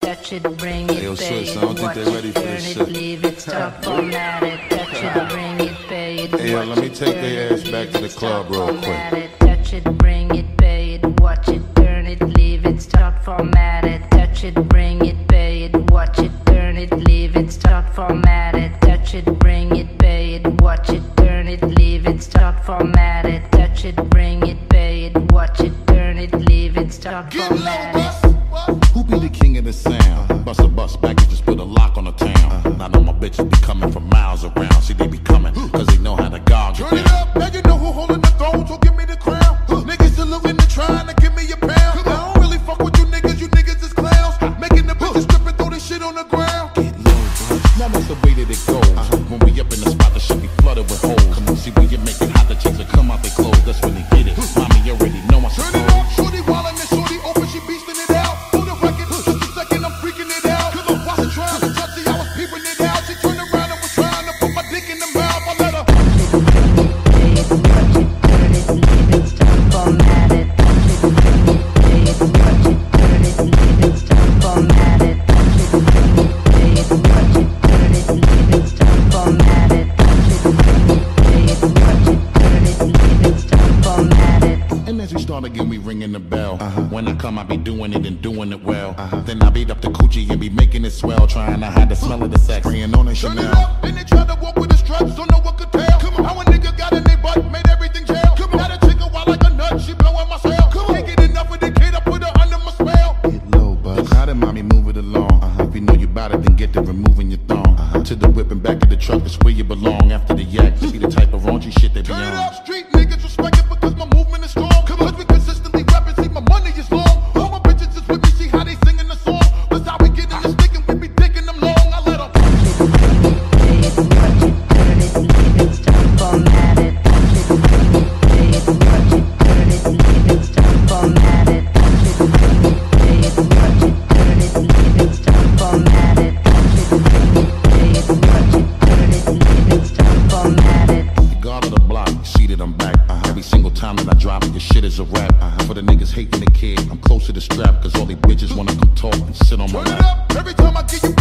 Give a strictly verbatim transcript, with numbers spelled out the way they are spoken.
touch it, bring it, Hey, yo, pay sis, it, I don't think watch they it, ready for turn this it, shit. leave it, stop, format it, touch it, bring it, pay it, Hey, yo, watch let me it, take turn their it, ass back leave to the it, club stop, real format quick. it, touch it, bring it, pay it, watch it, turn it, leave it, stop, format it, touch it, bring it, pay it, watch it, turn it, leave it, stop, format it, touch it, bring it, pay it, watch it, turn it, leave it, stop, format it, touch it, bring it, pay it, watch it, turn it, leave it, stop, format it. Who be the king of the sound? Bust a bus back and just put a lock on the town. Now know my bitches be coming from miles around. See, they be coming, cause they know how to gog it Turn it up, now you know who holding the throne, so give me the crown. Niggas saluting and trying to give me a pound. I don't really fuck with you niggas, you niggas is clowns. Making the bitches strip and throw this shit on the ground. Get low, bro. Now that's the way that it goes. When we up in the spot, the shit be flooded with holes. Come on, see, when you make it hot, the chicks will come out their clothes. That's when they get it. Mommy already know I Turn it up, shorty wildin' and shorty open, she beastin' it out. Hold the record, just a second, I'm freaking it out. Cause I wasn't trying to touch it, I was peeping it out. She turned around and was trying to put my dick in the mouth. I let her. And as we start again, we ringing the bell. Uh-huh. When I come, I be doing it and doing it well. Uh-huh. Then I beat up the coochie and be making it swell, trying to hide the smell of the sex. Spraying on a Turn it Chanel. up, then they try to walk with the straps, don't know what could tell. Come on, how a nigga got in their butt, made everything jail. Come on, got a chick a wild like a nut, she blowing my cell. Come on, can't get enough of the kid, I put her under my spell. Get low, buzz. Now then, mommy, move it along. Uh-huh. If you know you bout it, then get to removing your thong. Uh-huh. To the whip and back of the truck, that's where you belong. After the yak, see the type of raunchy shit they be Turn it on. up, street niggas respect it because my movement is strong. Come on, cause we consistently rapping, see my money is long. All my bitches is with me, see how they singing the song. That's how we get in this stick and we be digging them long. I let them. God of the block, see that I'm back. Uh-huh. Every single time that I drop it, your shit is a rap. Uh-huh. For the niggas hating the kid, I'm close to the strap, cause all these bitches wanna come talk and sit on my Turn it lap. up, every time I get you